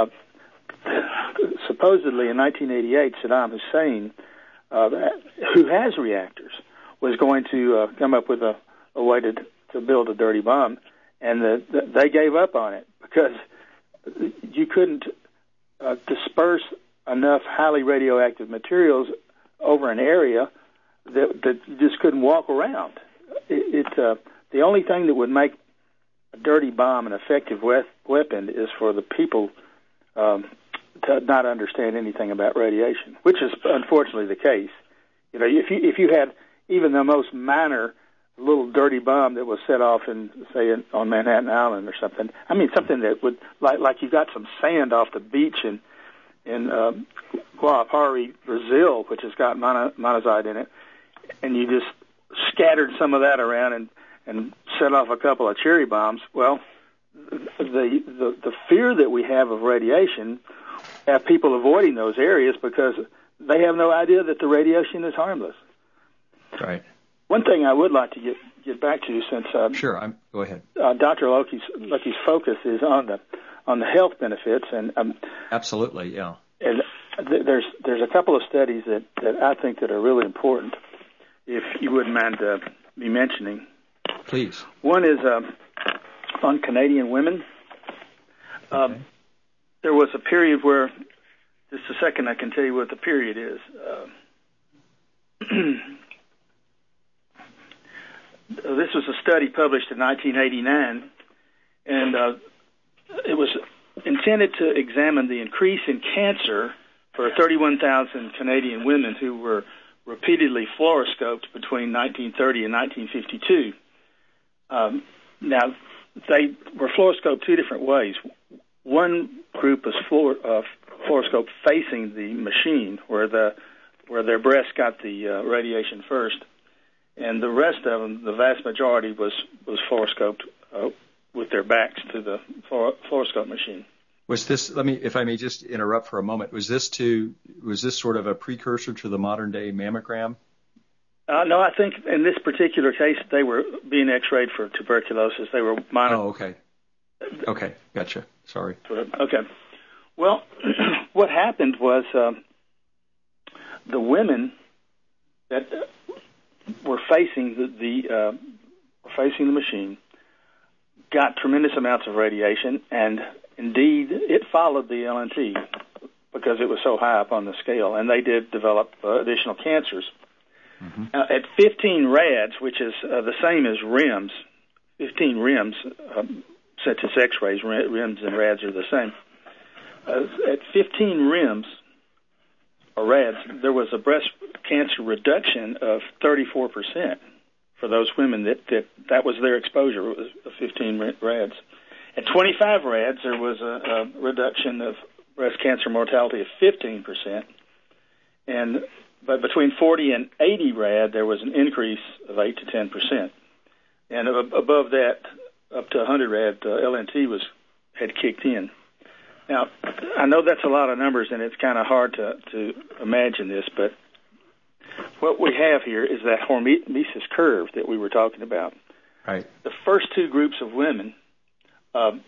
supposedly in nineteen eighty-eight, Saddam Hussein, uh, who has reactors, was going to uh, come up with a, a way to to build a dirty bomb, and the, the, they gave up on it because you couldn't uh, disperse enough highly radioactive materials over an area that, that you just couldn't walk around. It, it uh, the only thing that would make a dirty bomb an effective we- weapon is for the people um, to not understand anything about radiation, which is unfortunately the case. You know, if you if you had even the most minor little dirty bomb that was set off in, say, in, on Manhattan Island or something, I mean, something that would, like like you got some sand off the beach in in um, Guapari, Brazil, which has got mono, monazite in it, and you just scattered some of that around and and set off a couple of cherry bombs. Well, the the the fear that we have of radiation have people avoiding those areas because they have no idea that the radiation is harmless. Right. One thing I would like to get get back to, since uh, sure, I'm, go ahead. Uh, Doctor Loki's Loki's focus is on the on the health benefits, and um, absolutely, yeah. And th- there's there's a couple of studies that, that I think that are really important. If you wouldn't mind uh, me mentioning, please. One is uh, on Canadian women. Okay. Uh, there was a period where, just a second, I can tell you what the period is. Uh, This was a study published in nineteen eighty-nine, and uh, it was intended to examine the increase in cancer for thirty-one thousand Canadian women who were repeatedly fluoroscoped between nineteen thirty and nineteen fifty-two. Um, now, they were fluoroscoped two different ways. One group was fluor, uh, fluoroscoped facing the machine, where the where their breast got the uh, radiation first. And the rest of them, the vast majority, was was fluoroscoped uh, with their backs to the fluor- fluoroscope machine. Was this? Let me, if I may, just interrupt for a moment. Was this to? Was this sort of a precursor to the modern day mammogram? Uh, no, I think in this particular case they were being X-rayed for tuberculosis. They were monitored. Oh, okay. Okay, gotcha. Sorry. Okay. Well, what happened was uh, the women that were facing the, the uh, facing the machine got tremendous amounts of radiation, and indeed it followed the L N T because it was so high up on the scale, and they did develop uh, additional cancers. Mm-hmm. Uh, at fifteen rads, which is uh, the same as R I Ms, fifteen R I Ms, um, such as X-rays, R I Ms and rads are the same. Uh, at fifteen R I Ms, or rads, there was a breast cancer reduction of thirty-four percent for those women that, that that was their exposure, it was fifteen rads. At twenty-five rads, there was a, a reduction of breast cancer mortality of fifteen percent. And but between forty and eighty rad, there was an increase of eight to ten percent. And above that, up to one hundred rad, uh, L N T was had kicked in. Now, I know that's a lot of numbers, and it's kind of hard to, to imagine this, but what we have here is that hormesis curve that we were talking about. Right. The first two groups of women um,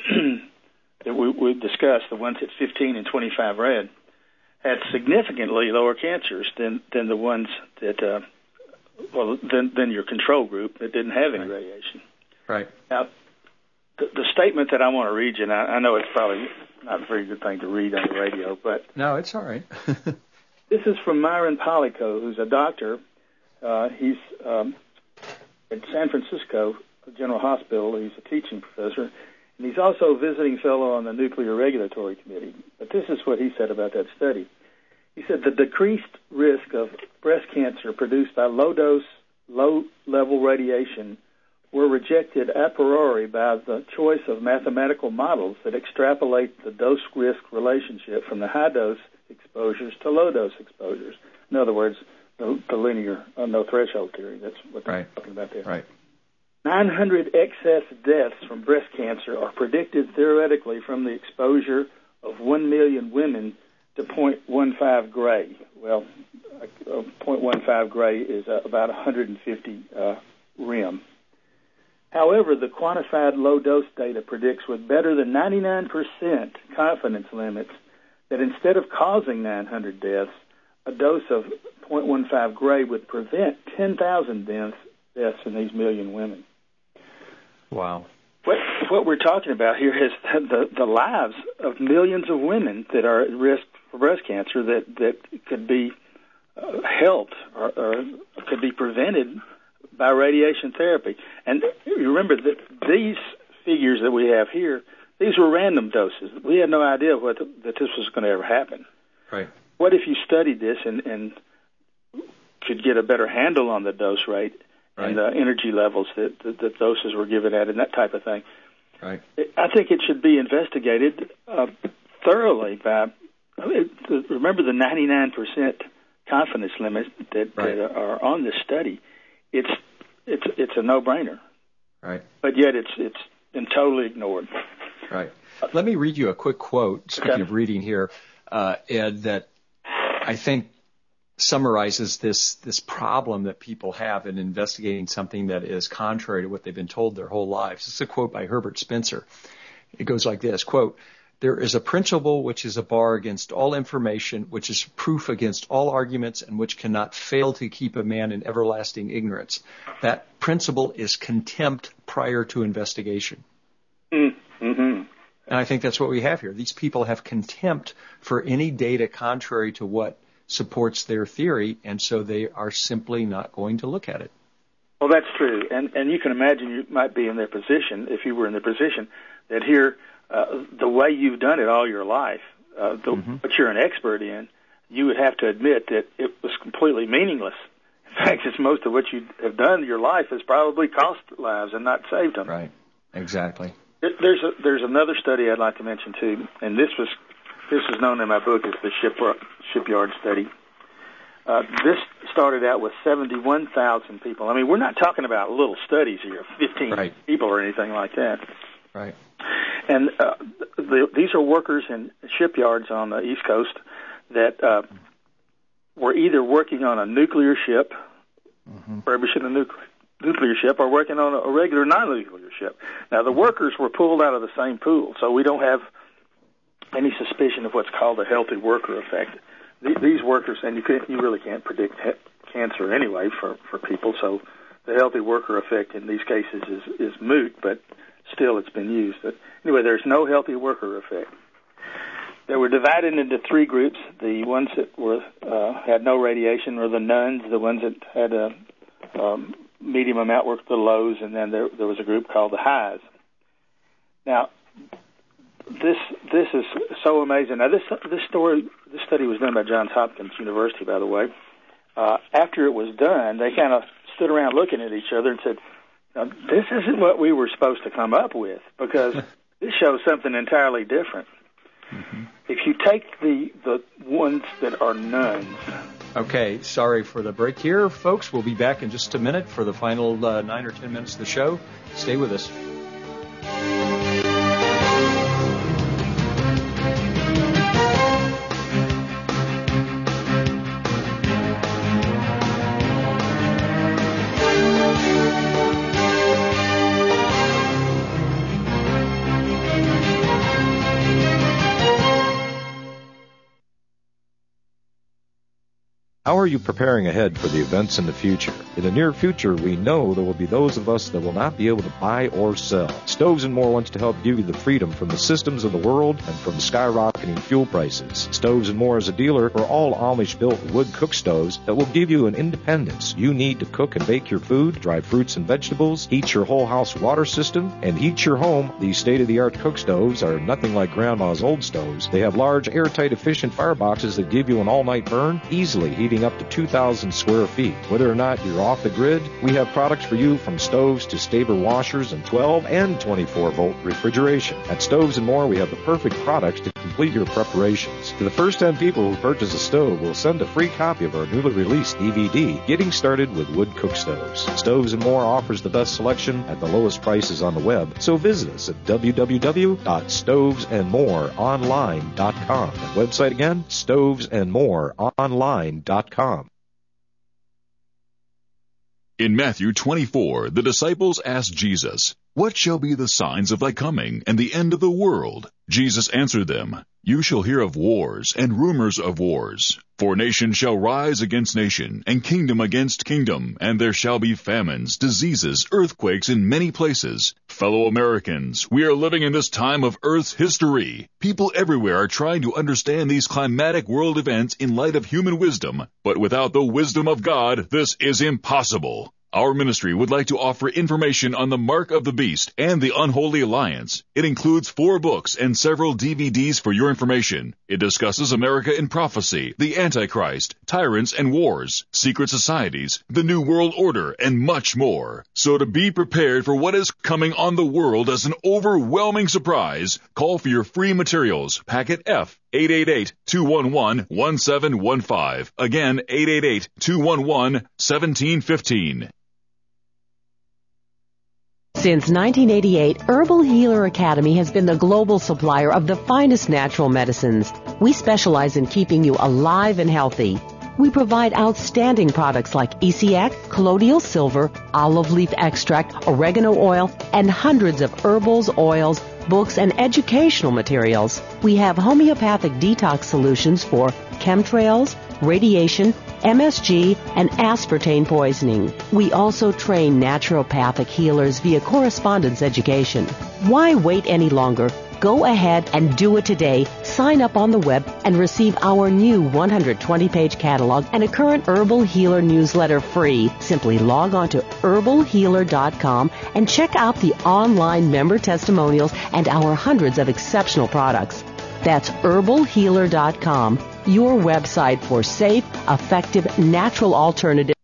that we, we discussed, the ones at fifteen and twenty-five rad, had significantly lower cancers than, than the ones that, uh, well, than, than your control group that didn't have any right. radiation. Right. Now, the, the statement that I want to read you, and I, I know it's probably not a very good thing to read on the radio, but... No, it's all right. This is from Myron Polico, who's a doctor. Uh, he's um, at San Francisco General Hospital. He's a teaching professor, and he's also a visiting fellow on the Nuclear Regulatory Committee. But this is what he said about that study. He said the decreased risk of breast cancer produced by low-dose, low-level radiation were rejected a priori by the choice of mathematical models that extrapolate the dose-risk relationship from the high-dose exposures to low-dose exposures. In other words, the, the linear uh, no-threshold theory. That's what they're right. talking about there. Right. nine hundred excess deaths from breast cancer are predicted theoretically from the exposure of one million women to zero point one five gray. Well, uh, zero point one five gray is uh, about one hundred fifty uh, R I M. However, the quantified low-dose data predicts with better than ninety-nine percent confidence limits that instead of causing nine hundred deaths, a dose of zero point one five gray would prevent ten thousand deaths, deaths in these million women. Wow. What, what we're talking about here is the, the lives of millions of women that are at risk for breast cancer that, that could be uh, helped or, or could be prevented by radiation therapy. And you remember that these figures that we have here, these were random doses. We had no idea what, that this was going to ever happen. Right. What if you studied this and, and could get a better handle on the dose rate right. and the energy levels that, that the doses were given at and that type of thing? Right. I think it should be investigated uh, thoroughly by, I mean, remember the ninety-nine percent confidence limit that, right. that are on this study. It's it's it's a no-brainer. Right. But yet it's it's been totally ignored. Right. Let me read you a quick quote, speaking okay. of reading here, uh, Ed, that I think summarizes this this problem that people have in investigating something that is contrary to what they've been told their whole lives. This is a quote by Herbert Spencer. It goes like this, quote, "There is a principle which is a bar against all information, which is proof against all arguments, and which cannot fail to keep a man in everlasting ignorance. That principle is contempt prior to investigation." Mm-hmm. And I think that's what we have here. These people have contempt for any data contrary to what supports their theory, and so they are simply not going to look at it. Well, that's true. And and you can imagine you might be in their position, if you were in their position, that here, uh, the way you've done it all your life, uh, the, mm-hmm. what you're an expert in, you would have to admit that it was completely meaningless. In fact, it's most of what you have done in your life has probably cost lives and not saved them. Right. Exactly. There's a, there's another study I'd like to mention too, and this was this is known in my book as the shipyard, shipyard study. Uh, this started out with seventy-one thousand people. I mean, we're not talking about little studies here, fifteen right. people or anything like that. Right. And uh, the, these are workers in shipyards on the East Coast that uh, were either working on a nuclear ship, mm-hmm. refurbishing a nuclear nuclear ship, or working on a regular non-nuclear ship. Now, the workers were pulled out of the same pool, so we don't have any suspicion of what's called the healthy worker effect. th- these workers, and you can't, you really can't predict he- cancer anyway for, for people, so the healthy worker effect in these cases is, is moot, but still it's been used. But anyway, there's no healthy worker effect. They were divided into three groups. The ones that were uh, had no radiation were the nuns, the ones that had a um, medium amount were the lows, and then there, there was a group called the highs. Now, this this is so amazing. Now, this this story, this study was done by Johns Hopkins University, by the way. Uh, after it was done, they kind of stood around looking at each other and said, now, this isn't what we were supposed to come up with, because this shows something entirely different. Mm-hmm. If you take the the ones that are nuns. Okay, sorry for the break here, folks. We'll be back in just a minute for the final uh, nine or ten minutes of the show. Stay with us. How are you preparing ahead for the events in the future? In the near future, we know there will be those of us that will not be able to buy or sell. Stoves and More wants to help give you the freedom from the systems of the world and from skyrocketing fuel prices. Stoves and More is a dealer for all Amish-built wood cook stoves that will give you an independence you need to cook and bake your food, dry fruits and vegetables, heat your whole house water system, and heat your home. These state-of-the-art cook stoves are nothing like Grandma's old stoves. They have large, airtight, efficient fireboxes that give you an all-night burn, easily heating up to two thousand square feet. Whether or not you're off the grid, we have products for you from stoves to Staber washers and twelve and twenty-four volt refrigeration. At Stoves and More, we have the perfect products to complete your preparations. To the first ten people who purchase a stove, we'll send a free copy of our newly released D V D, Getting Started with Wood Cook Stoves. Stoves and More offers the best selection at the lowest prices on the web, so visit us at w w w dot stoves and more online dot com. That website again, stoves and more online dot com. In Matthew twenty-four, the disciples asked Jesus, "What shall be the signs of thy coming and the end of the world?" Jesus answered them, "You shall hear of wars and rumors of wars. For nation shall rise against nation, and kingdom against kingdom, and there shall be famines, diseases, earthquakes in many places." Fellow Americans, we are living in this time of Earth's history. People everywhere are trying to understand these climatic world events in light of human wisdom, but without the wisdom of God, this is impossible. Our ministry would like to offer information on the Mark of the Beast and the Unholy Alliance. It includes four books and several D V Ds for your information. It discusses America in prophecy, the Antichrist, tyrants and wars, secret societies, the New World Order, and much more. So to be prepared for what is coming on the world as an overwhelming surprise, call for your free materials, packet F, eight eight eight, two one one, one seven one five. Again, eight eight eight, two one one, one seven one five. Since nineteen eighty-eight, Herbal Healer Academy has been the global supplier of the finest natural medicines. We specialize in keeping you alive and healthy. We provide outstanding products like Essiac, colloidal silver, olive leaf extract, oregano oil, and hundreds of herbals, oils, books, and educational materials. We have homeopathic detox solutions for chemtrails, radiation, M S G, and aspartame poisoning. We also train naturopathic healers via correspondence education. Why wait any longer? Go ahead and do it today. Sign up on the web and receive our new one hundred twenty page catalog and a current Herbal Healer newsletter free. Simply log on to herbal healer dot com and check out the online member testimonials and our hundreds of exceptional products. That's herbal healer dot com, your website for safe, effective, natural alternatives.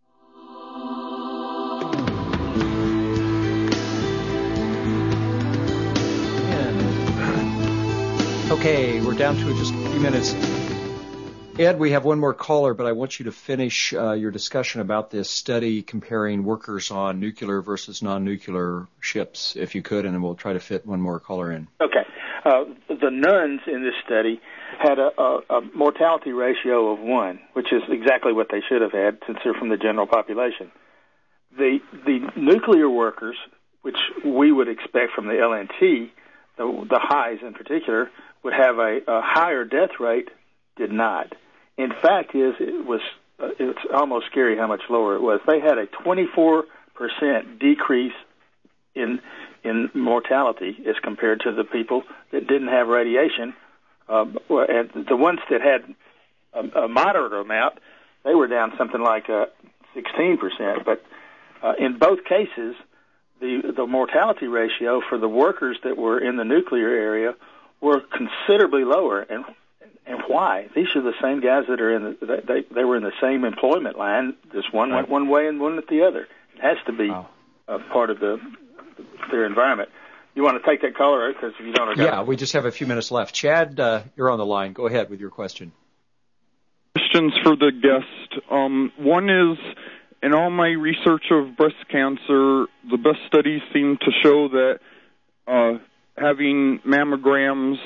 Okay, we're down to just a few minutes. Ed, we have one more caller, but I want you to finish uh, your discussion about this study comparing workers on nuclear versus non-nuclear ships, if you could, and then we'll try to fit one more caller in. Okay. Uh, the nuns in this study had a, a, a mortality ratio of one, which is exactly what they should have had since they're from the general population. The the nuclear workers, which we would expect from the L N T, the, the highs in particular, would have a, a higher death rate, did not. in fact, is it was uh, it's almost scary how much lower it was. They had a twenty-four percent decrease in in mortality as compared to the people that didn't have radiation. Um, and the ones that had a, a moderate amount, they were down something like uh, sixteen percent. But uh, in both cases, the the mortality ratio for the workers that were in the nuclear area were considerably lower. And and why? These are the same guys that are in the they they were in the same employment line. Just one went one way and one went the other. It has to be wow. a part of the their environment. You want to take that caller, because if you don't, yeah, we just have a few minutes left. Chad, uh, you're on the line. Go ahead with your question. Questions for the guest. Um, one is, in all my research of breast cancer, the best studies seem to show that uh, having mammograms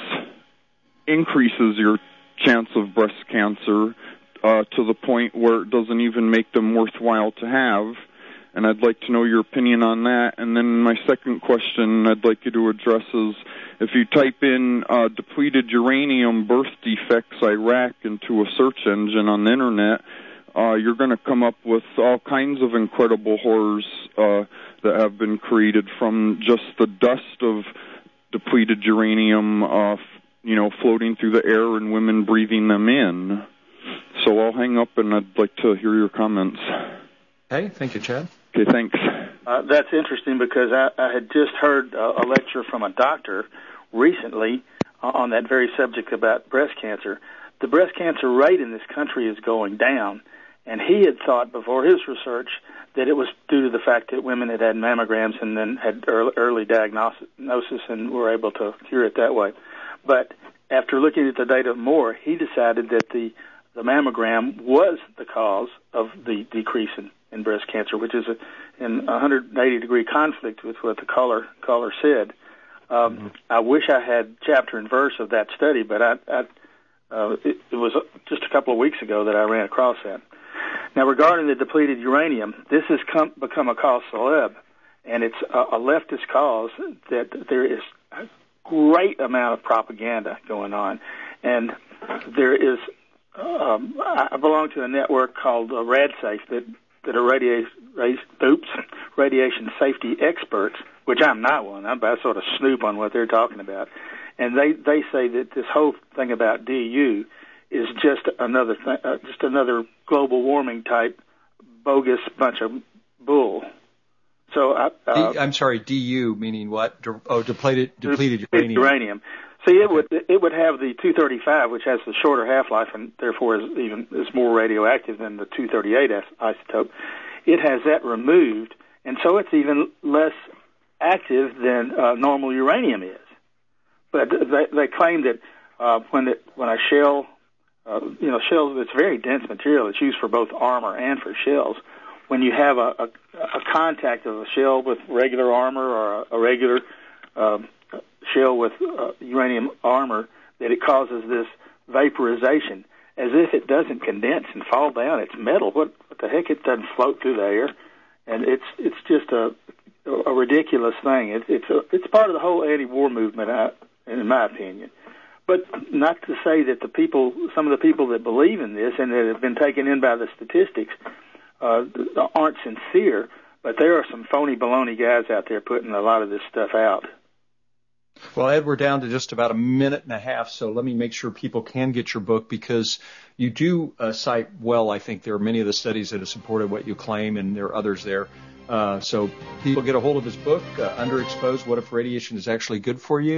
increases your chance of breast cancer uh, to the point where it doesn't even make them worthwhile to have. And I'd like to know your opinion on that. And then my second question I'd like you to address is, if you type in uh, depleted uranium birth defects Iraq into a search engine on the Internet, uh, you're going to come up with all kinds of incredible horrors uh, that have been created from just the dust of depleted uranium, uh, you know, floating through the air and women breathing them in. So I'll hang up, and I'd like to hear your comments. Hey, thank you, Chad. Okay, thanks. Uh, that's interesting, because I, I had just heard uh, a lecture from a doctor recently uh, on that very subject about breast cancer. The breast cancer rate in this country is going down, and he had thought before his research that it was due to the fact that women had had mammograms and then had early, early diagnosis and were able to cure it that way. But after looking at the data more, he decided that the, the mammogram was the cause of the decrease in in breast cancer, which is a, in one hundred eighty degree conflict with what the caller caller said. Um, mm-hmm. I wish I had chapter and verse of that study, but I, I, uh, it, it was just a couple of weeks ago that I ran across that. Now, regarding the depleted uranium, this has come, become a cause célèbre, and it's a, a leftist cause that there is a great amount of propaganda going on, and there is. Um, I belong to a network called uh, RadSafe that. that are radiation, oops, radiation safety experts, which I'm not one. I'm, I sort of snoop on what they're talking about. And they, they say that this whole thing about D U is just another th- uh, just another global warming type bogus bunch of bull. So I, uh, D, I'm sorry, D U meaning what? De- oh, depleted depleted uranium. uranium. See, it would it would have the two thirty-five, which has the shorter half-life and therefore is even is more radioactive than the two thirty-eight isotope. It has that removed, and so it's even less active than uh, normal uranium is. But they, they claim that uh, when it, when a shell, uh, you know, shells, it's very dense material. It's used for both armor and for shells. When you have a, a, a contact of a shell with regular armor or a, a regular um, shell with uh, uranium armor, that it causes this vaporization, as if it doesn't condense and fall down. It's metal. What, what the heck? It doesn't float through the air, and it's it's just a a ridiculous thing. It, it's a, it's part of the whole anti-war movement, I, in my opinion. But not to say that the people, some of the people that believe in this and that have been taken in by the statistics, uh, aren't sincere. But there are some phony baloney guys out there putting a lot of this stuff out. Well, Ed, we're down to just about a minute and a half, so let me make sure people can get your book, because you do uh, cite well. I think there are many of the studies that have supported what you claim, and there are others there. Uh, so people get a hold of his book, uh, Underexposed, What If Radiation is Actually Good for You?